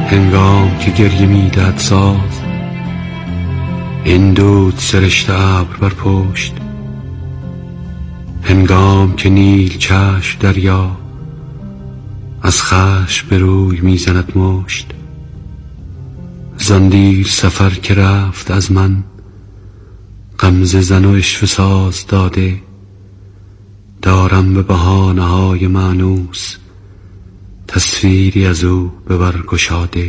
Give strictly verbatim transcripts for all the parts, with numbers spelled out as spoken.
هنگام که گریه میدهد ساز، این دود سرشت ابر بر پشت. هنگام که نیل چشم دریا، از خشم به روی میزند مشت. زان دیر سفر که رفت از من، غمزه زن و عشوه ساز داده. دارم به بهانه های مانوس، تصویری از او به بر گشاده.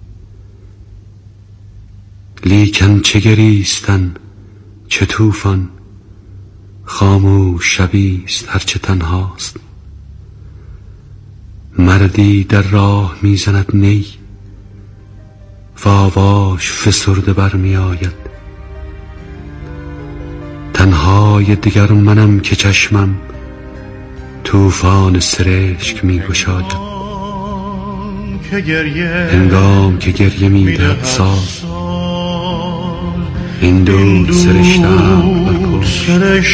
لیکن چه گریستن چه طوفان، خاموش شبیست هرچه تنهاست. مردی در راه میزند نی، و آواش فسرده بر می آید. تنهای دگر منم که چشمم طوفان سرشک می گشاید. هنگام که گریه می دهد ساز، این دود سرشت ابر بر پشت.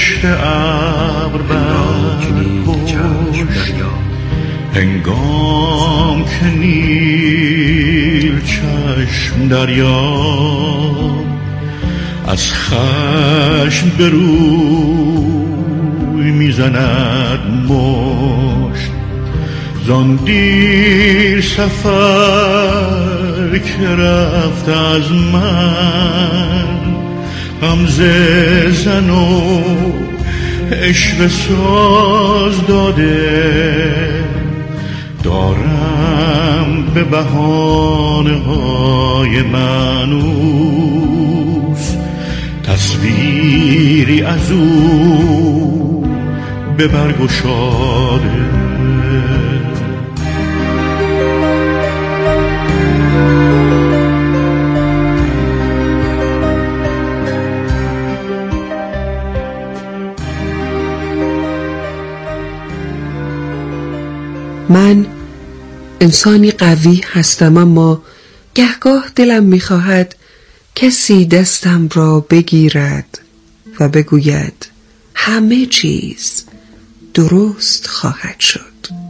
هنگام که نیل چشم دریا، هنگام که نیل چشم دریا، از خشم به روی میزند مشت. زان دیر سفر که رفت از من، غمزه زن و عشوه ساز داده. دارم به بهانه های مانوس، تصویری از او به برگشاده. من انسانی قوی هستم، اما گهگاه دلم می‌خواهد کسی دستم را بگیرد و بگوید همه چیز درست خواهد شد.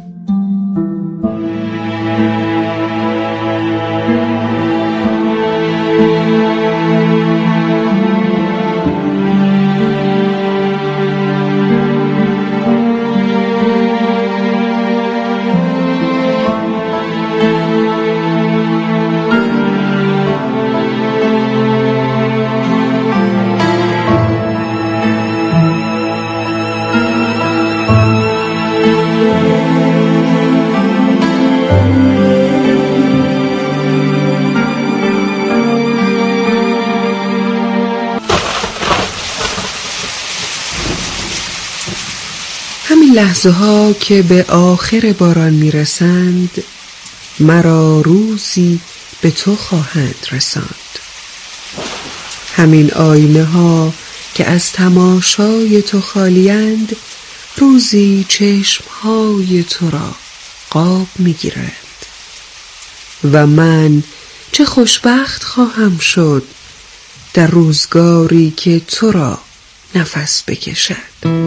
لحظه ها که به آخر باران میرسند، مرا روزی به تو خواهند رساند. همین آینه ها که از تماشای تو خالیند، روزی چشم های تو را قاب میگیرند. و من چه خوشبخت خواهم شد در روزگاری که تو را نفس بکشد.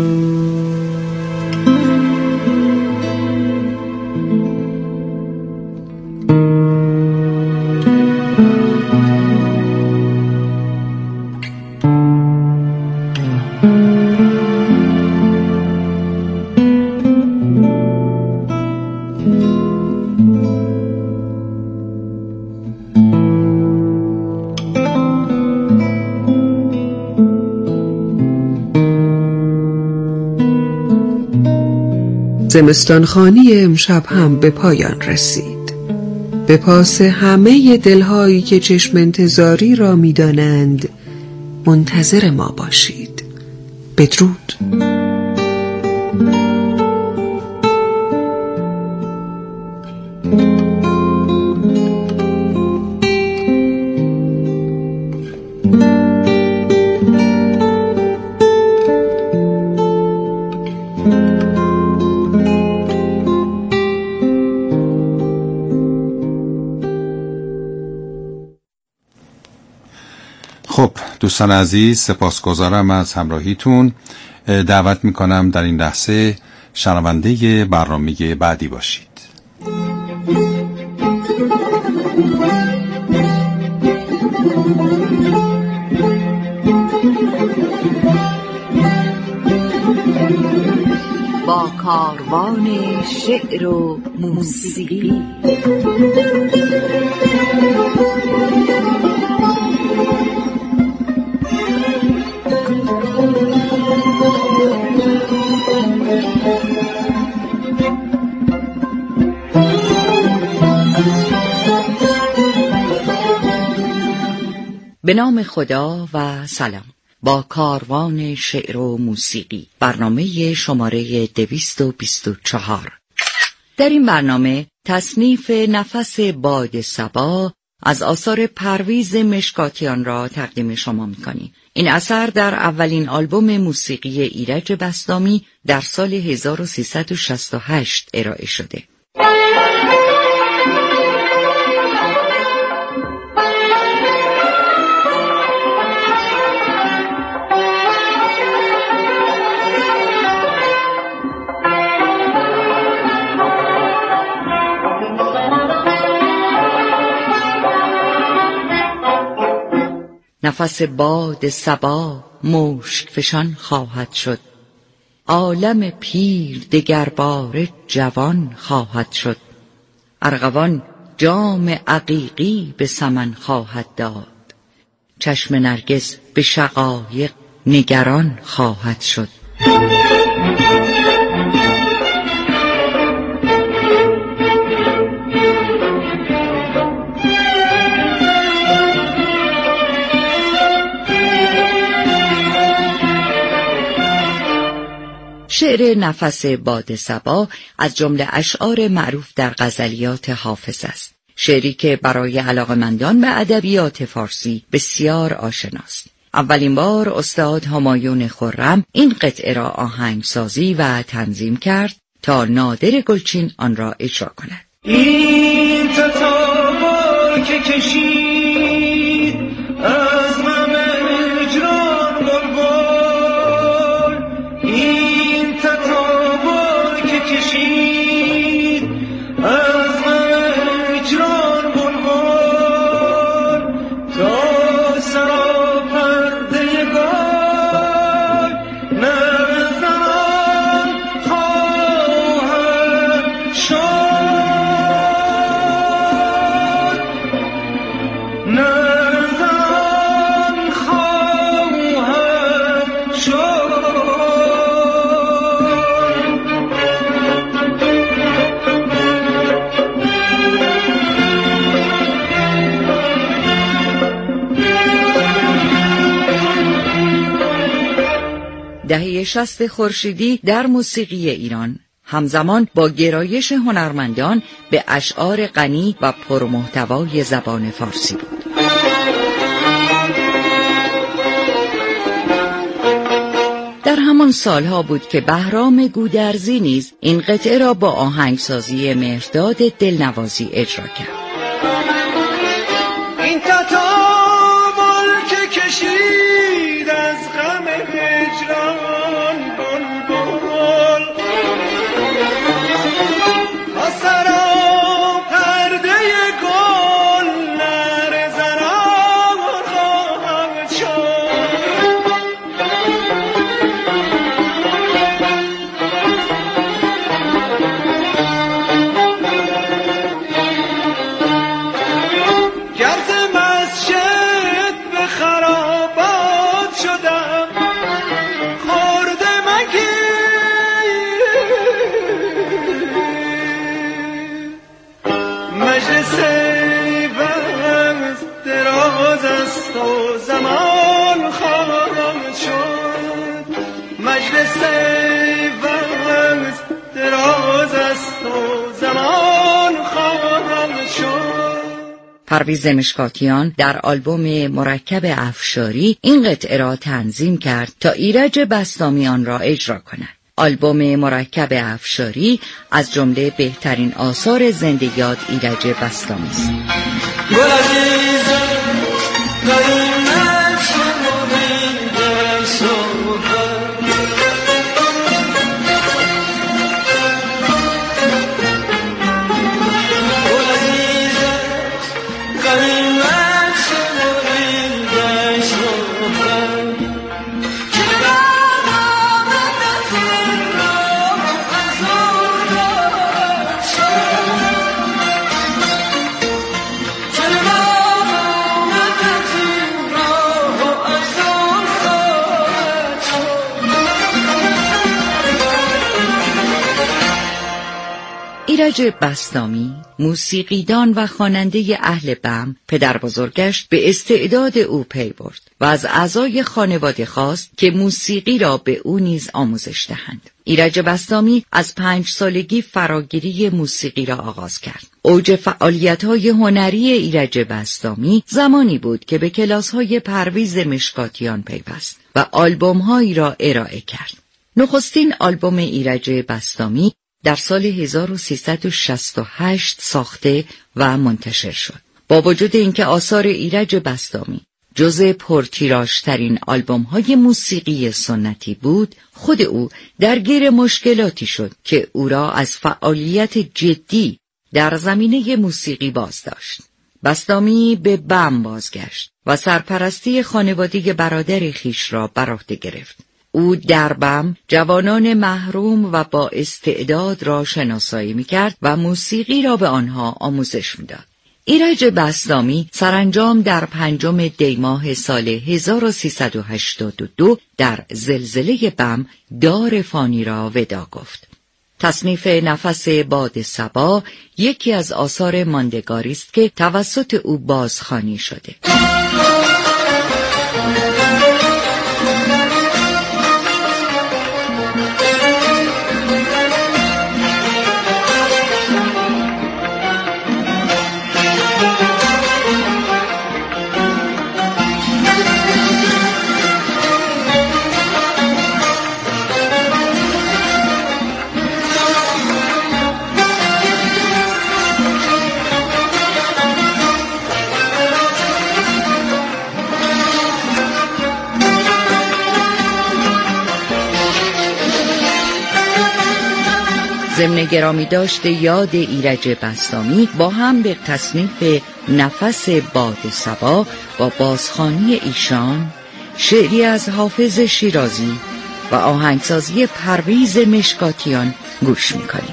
زمستانخوانی امشب هم به پایان رسید. به پاس همه دلهایی که چشم انتظاری را می دانند منتظر ما باشید. بدرود. خب دوستان عزیز، سپاسگزارم از همراهیتون. دعوت میکنم در این لحظه شنونده برنامه بعدی باشید. با کاروان شعر و موسیقی. به نام خدا و سلام. با کاروان شعر و موسیقی، برنامه شماره دویست و بیست و چهار. در این برنامه تصنیف نفس باد صبا از آثار پرویز مشکاتیان را تقدیم شما می‌کنیم. این اثر در اولین آلبوم موسیقی ایرج بسطامی در سال هزار و سیصد و شصت و هشت ارائه شده. نفس باد صبا مشک فشان خواهد شد، عالم پیر دگرباره جوان خواهد شد. ارغوان جام عقیقی به سمن خواهد داد، چشم نرگس به شقایق نگران خواهد شد. شعر نفس باد صبا از جمله اشعار معروف در غزلیات حافظ است. شعری که برای علاقه‌مندان به ادبیات فارسی بسیار آشناست. اولین بار استاد همایون خرم این قطعه را آهنگسازی و تنظیم کرد تا نادر گلچین آن را اجرا کند. این تتابر که کشید از غم هجران بلبل، این تتابر که کشید از غم هجران بلبل، تا سراپرده گل نزنان خواهد شد. دهه شصت خورشیدی در موسیقی ایران همزمان با گرایش هنرمندان به اشعار غنی و پرمحتوای زبان فارسی بود. در همان سالها بود که بهرام گودرزی نیز این قطعه را با آهنگسازی مهرداد دلنوازی اجرا کرد. این تتابر که کشید از غم هجران بلبل، تا سراپرده گل نرزنان خواهد شد. گرز مسجد به خرابات شدم، خورده مگیر مجلس وقت دراز است و زمان خواهد شد. مجلس وقت دراز است و زمان خواهد شد. پرویز مشکاتیان در آلبوم مرکب افشاری این قطعه را تنظیم کرد تا ایرج بسطامی آن را اجرا کند. آلبوم مرکب افشاری از جمله بهترین آثار زنده یاد ایرج بسطامی است. گل عزیز قیمت شماری در صحبت، گل عزیز ایرج بسطامی، موسیقیدان و خواننده اهل بم، پدر بزرگش به استعداد او پی برد و از اعضای خانواده خواست که موسیقی را به او نیز آموزش دهند. ایرج بسطامی از پنج سالگی فراگیری موسیقی را آغاز کرد. اوج فعالیت‌های هنری ایرج بسطامی زمانی بود که به کلاس‌های پرویز مشکاتیان پیوست و آلبوم‌هایی را ارائه کرد. نخستین آلبوم ایرج بسطامی در سال هزار و سیصد و شصت و هشت ساخته و منتشر شد. با وجود اینکه آثار ایرج بسطامی جزء پرتیراژترین آلبوم‌های موسیقی سنتی بود، خود او درگیر مشکلاتی شد که او را از فعالیت جدی در زمینه موسیقی باز داشت. بسطامی به بم بازگشت و سرپرستی خانواده برادر خیش را بر عهده گرفت. او در بم جوانان محروم و با استعداد را شناسایی می‌کرد و موسیقی را به آنها آموزش می‌داد. ایرج بسطامی سرانجام در پنجم دی ماه سال هزار و سیصد و هشتاد و دو در زلزله بم دار فانی را ودا گفت. تصنیف نفس باد صبا یکی از آثار ماندگاری است که توسط او بازخوانی شده. ضمن گرامی داشته یاد ایرج بسطامی با هم به تصنیف نفس باد صبا با بازخوانی ایشان، شعری از حافظ شیرازی و آهنگسازی پرویز مشکاتیان گوش می‌کنیم.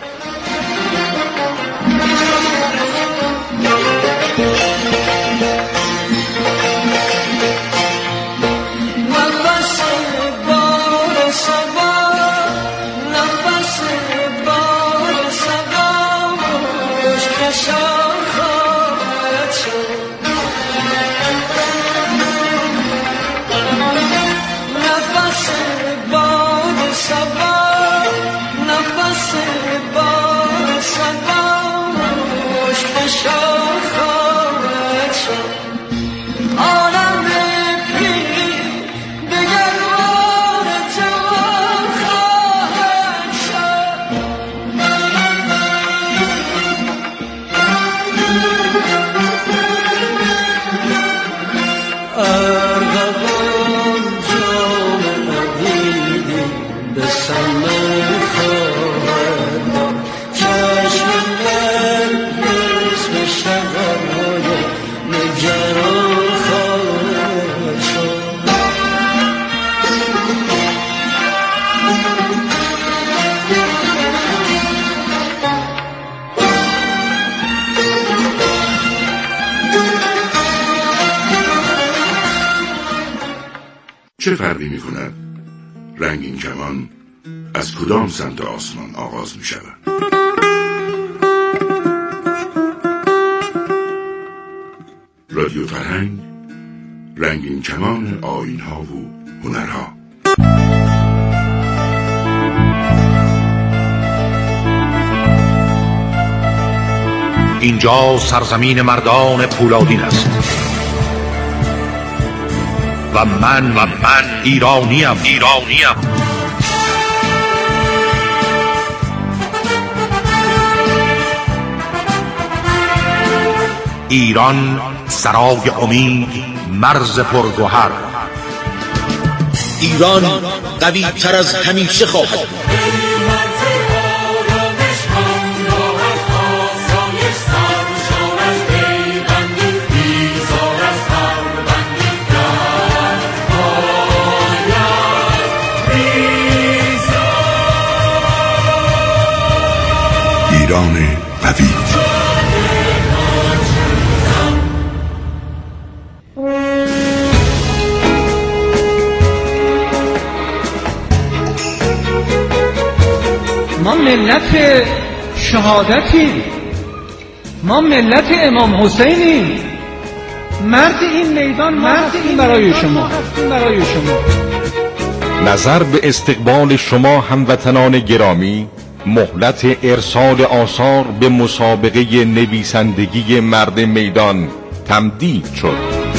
چه فرقی می کند رنگین کمان از کدام سمت آسمان آغاز می شود؟ رادیو فرهنگ، رنگین کمان آیین‌ها و هنرها. اینجا سرزمین مردان پولادین است و من و من ایرانیم ایرانیم ایران سرای امید، مرز پرگوهر. ایران قوی تر از همیشه خواهد. ایران قوی. ما ملت شهادتی. ما ملت امام حسینیم. مرد این میدان مرد این برای شما برای شما. نظر به استقبال شما هموطنان گرامی، مهلت ارسال آثار به مسابقه نویسندگی مرد میدان تمدید شد.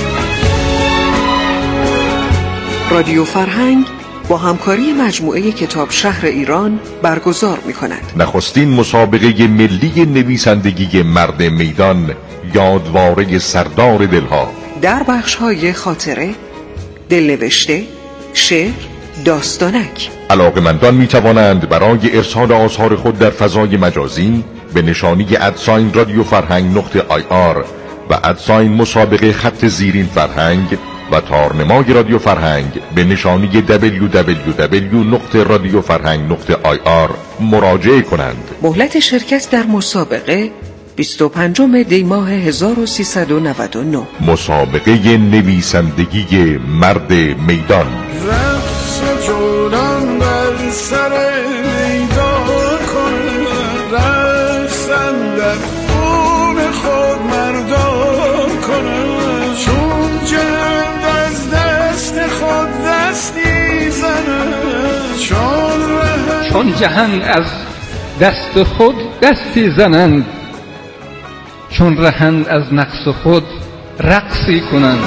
رادیو فرهنگ با همکاری مجموعه کتاب شهر ایران برگزار می کند نخستین مسابقه ملی نویسندگی مرد میدان، یادواره سردار دلها، در بخش‌های خاطره، دلنوشته، شعر، داستانک. علاقه‌مندان می توانند برای ارسال آثار خود در فضای مجازی به نشانی ادساین رادیو فرهنگ نقطه آی آر و ادساین مسابقه خط زیرین فرهنگ و تارنمای رادیو فرهنگ به نشانی دبلیو دبلیو دبلیو نقطه رادیو فرهنگ نقطه آی آر مراجعه کنند. مهلت شرکت در مسابقه بیست و پنجم دی ماه هزار و سیصد و نود و نه. مسابقه نویسندگی مرد میدان. رقص جولان بر سر میدان کنند، رقصن در خون خود مردان کنند، چون جهند از دست خود دستی زنند، چون رهند چون جهان از دست خود دستی زنند، چون رهند از نقص خود رقصی کنند.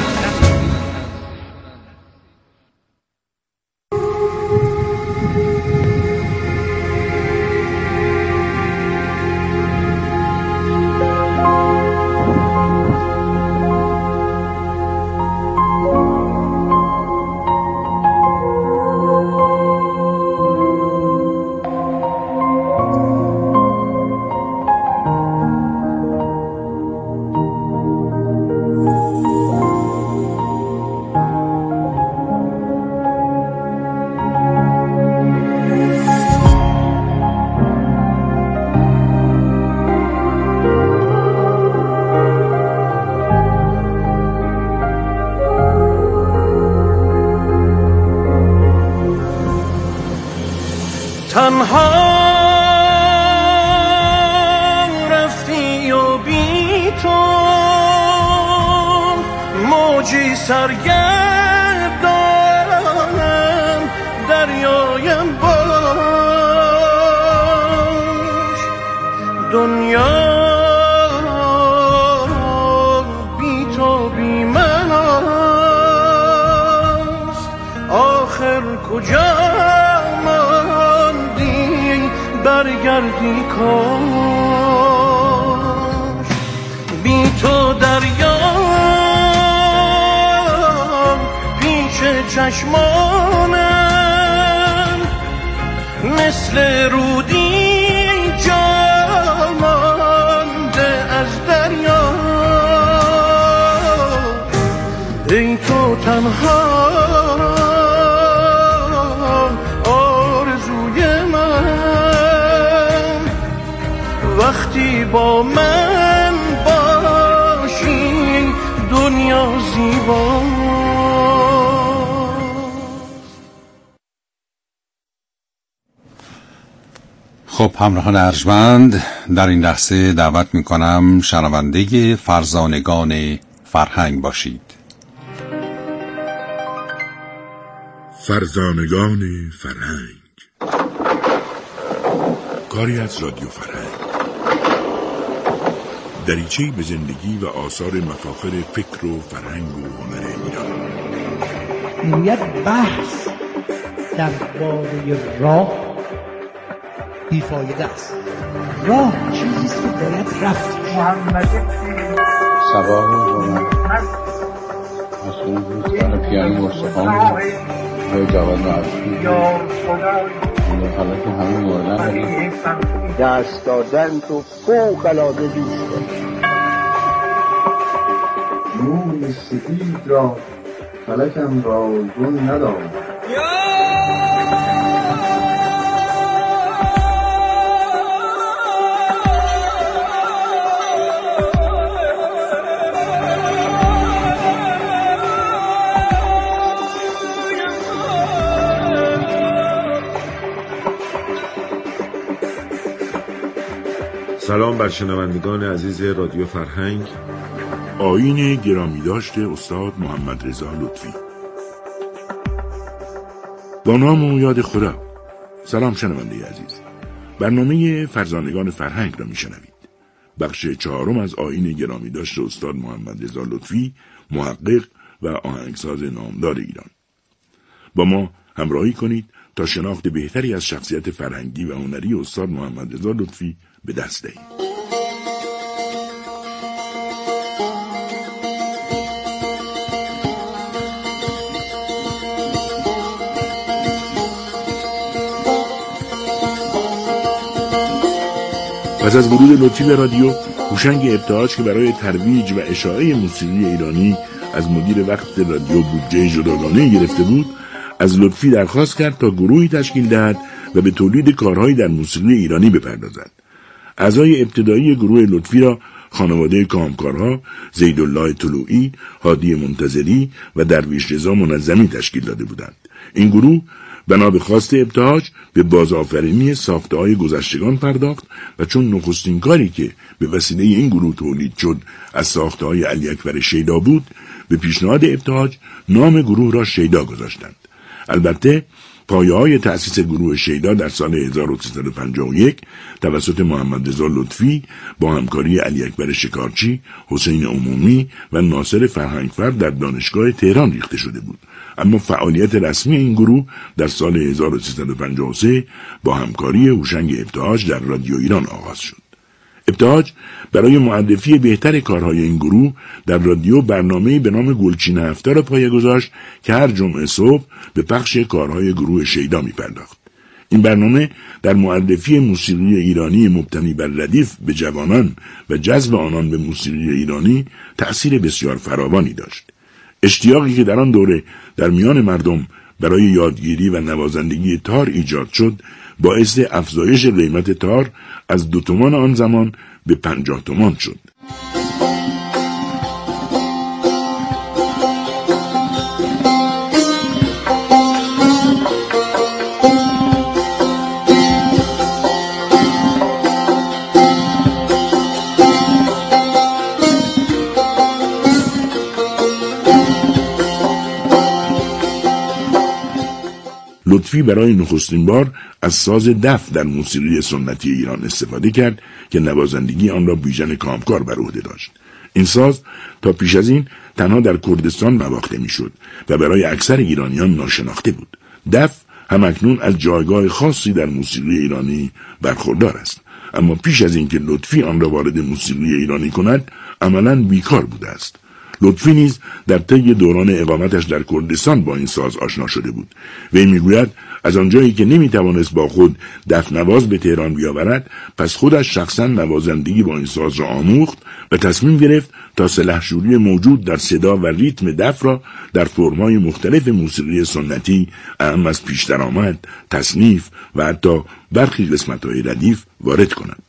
تنها رفتی و بی تو موجی سرگردانم دریایم باش. دنیا بی تو بی من است، آخر کجا برگردی کاش. بی تو دریام پیش چشمانم، مثل رودی جا مانده از دریا. ای تو تنها وقتی با من باشی دنیا زیبا. خب همراهان ارجمند، در این لحظه دعوت میکنم شنونده فرزانگان فرهنگ باشید. فرزانگان فرهنگ، کاری از رادیو فرهنگ، دریچه‌ای به زندگی و آثار مفاخر فکر و فرهنگ و هنر ایران. یک بحث درباره راه بیفایده است. راه چیزی است که باید رفت. صباح روزانه مسئول دوستان پیانی مستقام و جوان معروفی حالا که همه موردن دست دادن تو فوق العاده دوست دارم. موی سپید را فلکم را گل ندارم. سلام بر شنوندگان عزیز رادیو فرهنگ. آیین گرامی داشته استاد محمد رضا لطفی. با نام و یاد خدا. سلام شنونده عزیز، برنامه فرزانگان فرهنگ را میشنوید. بخش چهارم از آیین گرامی داشته استاد محمد رضا لطفی، محقق و آهنگساز نامدار ایران. با ما همراهی کنید تا شناخت بهتری از شخصیت فرهنگی و هنری استاد محمد رضا لطفی به دست دهید. پس از ورود لطفی به رادیو، هوشنگ ابتهاج که برای ترویج و اشاعه موسیقی ایرانی از مدیر وقت رادیو بودجه جداگانه گرفته بود، از لطفی درخواست کرد تا گروهی تشکیل دهد و به تولید کارهایی در موسیقی ایرانی بپردازد. اعضای ابتدایی گروه لطفی را خانواده کامکارها، زیدالله طلوعی، هادی منتظری و درویش رضا منظمی تشکیل داده بودند. این گروه بنا به خواست ابتهاج به بازآفرینی ساخته‌های گذشتگان پرداخت و چون نخستین کاری که به وسیله این گروه تولید شد از ساخته‌های علی اکبر شیدا بود، به پیشنهاد ابتهاج نام گروه را شیدا گذاشتند. البته پایه‌های تأسیس گروه شیدا در سال هزار و سیصد و پنجاه و یک توسط محمد رضا لطفی با همکاری علی اکبر شکارچی، حسین عمومی و ناصر فرهنگفر در دانشگاه تهران ریخته شده بود. اما فعالیت رسمی این گروه در سال هزار و سیصد و پنجاه و سه با همکاری هوشنگ ابتهاج در رادیو ایران آغاز شد. ابتهاج برای معرفی بهتر کارهای این گروه در رادیو برنامه‌ای به نام گلچین هفته را پایه گذاشت که هر جمعه صبح به پخش کارهای گروه شیدا می‌پرداخت. این برنامه در معرفی موسیقی ایرانی مبتنی بر ردیف به جوانان و جذب آنان به موسیقی ایرانی تأثیر بسیار فراوانی داشت. اشتیاقی که در آن دوره در میان مردم برای یادگیری و نوازندگی تار ایجاد شد، باعث افزایش قیمت تار از دو تومان آن زمان به پنجاه تومان شد. لطفی برای نخستین بار از ساز دف در موسیقی سنتی ایران استفاده کرد که نوازندگی آن را بیژن کامکار بر عهده داشت. این ساز تا پیش از این تنها در کردستان نواخته میشد و برای اکثر ایرانیان ناشناخته بود. دف همکنون از جایگاه خاصی در موسیقی ایرانی برخوردار است، اما پیش از اینکه لطفی آن را وارد موسیقی ایرانی کند عملاً بیکار بوده است. لطفی نیز در طی دوران اقامتش در کردستان با این ساز آشنا شده بود. وی میگوید از آنجایی که نمیتوانست با خود دف نواز به تهران بیاورد، پس خودش شخصا نوازندگی با این ساز را آموخت و تصمیم گرفت تا سلحشوری موجود در صدا و ریتم دف را در فرم‌های مختلف موسیقی سنتی، اهم از پیش درآمد، تصنیف و حتی برخی قسمت‌های ردیف وارد کند.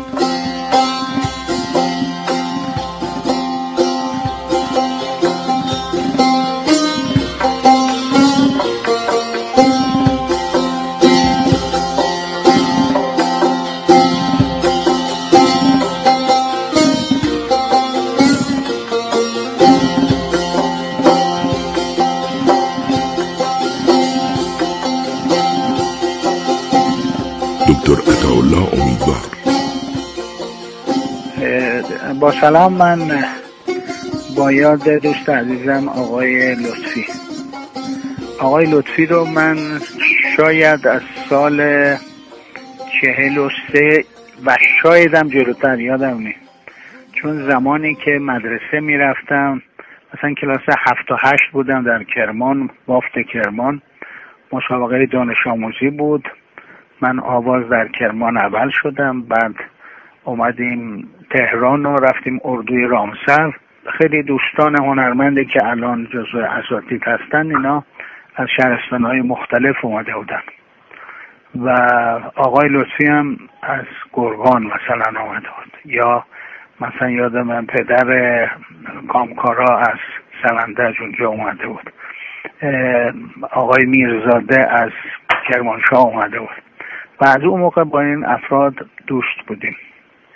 با سلام، من با یاد دوست عزیزم آقای لطفی. آقای لطفی رو من شاید از سال چهل و سه و شایدم جلوتر یادم نیست، چون زمانی که مدرسه میرفتم مثلا کلاس هفت و هشت بودم در کرمان، بافت کرمان، مسابقه دانش آموزی بود. من آواز در کرمان اول شدم، بعد اومدیم تهران و رفتیم اردوی رامسر. خیلی دوستان هنرمندی که الان جزو اساتید هستن اینا از شهرستان‌های مختلف اومده بودن و آقای لطفی هم از گرگان مثلا اومده بود، یا مثلا یادم من پدر کامکارا از سلندج اونجا اومده بود، آقای میرزاده از کرمانشاه اومده بود و از اون موقع با این افراد دوست بودیم.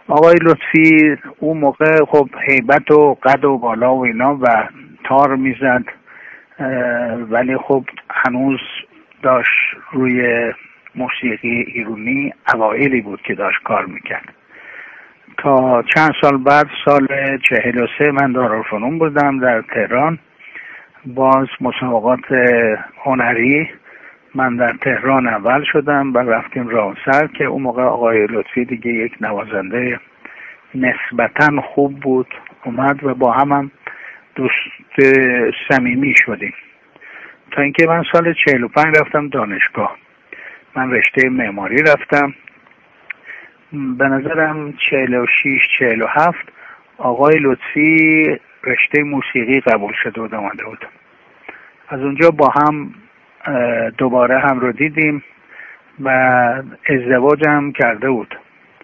آقای لطفی اون موقع خب هیبت و قد و بالا و اینا و تار میزد، ولی خب هنوز داشت روی موسیقی ایرانی اوایلی بود که داشت کار میکرد. تا چند سال بعد سال چهل و سه من دارالفنون بودم در تهران، باز مسابقات هنری من در تهران اول شدم و رفتیم راهسر که اون موقع آقای لطفی دیگه یک نوازنده نسبتاً خوب بود، اومد و با هم, هم دوست صمیمی شدیم تا اینکه من سال چهل و پنج رفتم دانشگاه. من رشته معماری رفتم. به نظرم چهل و شش چهل و هفت آقای لطفی رشته موسیقی قبول شده بود آمده بود. از اونجا با هم دوباره هم رو دیدیم و ازدواج هم کرده بود،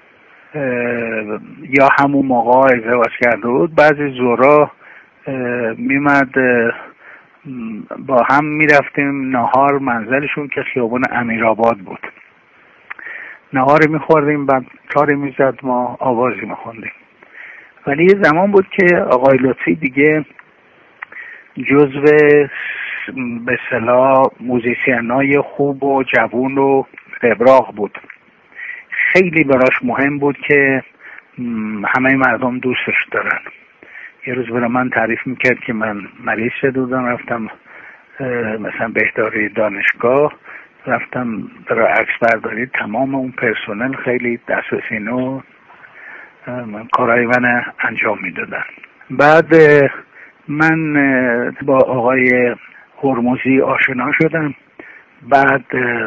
یا همون موقع ازدواج کرده بود. بعضی زورا میمد با هم میرفتیم نهار، منزلشون که خیابان امیرآباد بود، نهار میخوردیم، بعد کاری میزد ما آوازی میخوندیم. ولی یه زمان بود که آقای لطفی دیگه جزو به اصطلاح موزیسینای خوب و جوون و ابراق بود. خیلی براش مهم بود که همه مردم دوستش دارن. یه روز برای من تعریف میکرد که من مریض شده بودم، رفتم مثلا بهداری دانشگاه، رفتم برای عکس برداری، تمام اون پرسنل خیلی دست و سینه و کارهای من انجام میدادن. بعد من با آقای هرمزی آشنا شدم. بعد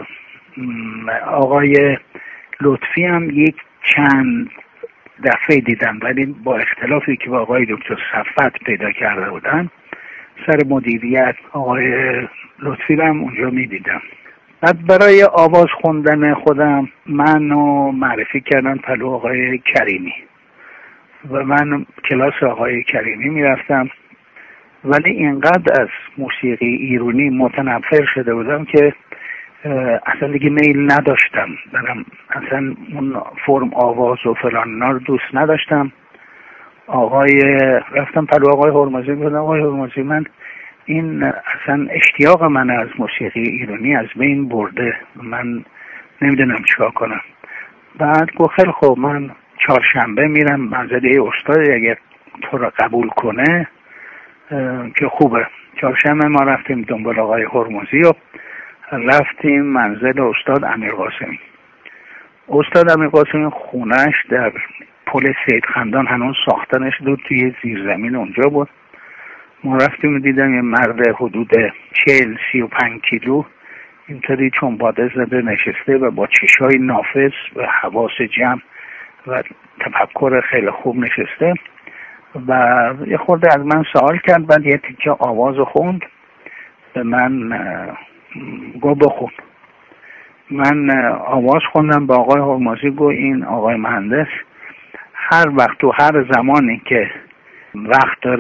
آقای لطفی هم یک چند دفعه دیدم، ولی با اختلافی که با آقای دکتر صفت پیدا کرده بودن سر مدیریت آقای لطفی هم اونجا می دیدم. بعد برای آواز خوندن خودم منو معرفی کردن پلو آقای کریمی و من کلاس آقای کریمی می رفتم، ولی اینقدر از موسیقی ایرانی متنفر شده بودم که اصلا دیگه میل نداشتم برم، اصلا اون فرم آواز و فلان اینا رو دوست نداشتم. آقای رفتم پلو آقای هرمزی بودم، آقای هرمزی من این اصلا اشتیاق من از موسیقی ایرانی از بین برده، من نمیدونم چیکار کنم. بعد گفت خیلی خوب، من چهارشنبه میرم منزل استاد، اگر تو رو قبول کنه که خوبه. چهارشنبه ما رفتیم دنبال آقای هرمزی و رفتیم منزل استاد امیرقاسمی. استاد امیرقاسمی خونش در پل سید خندان هنوز ساخته نشده، توی زیرزمین اونجا بود. ما رفتیم دیدم یه مرد حدود چهل سی و پنج کیلو اینطوری چنباده زده نشسته و با چشای نافذ و حواس جمع و تفکر خیلی خوب نشسته و یه خورده از من سوال کرد. بعد یه تیکه آواز خوند به من، گو بخون. من آواز خوندم با آقای هرمزی. گو این آقای مهندس هر وقت و هر زمانی که وقت داره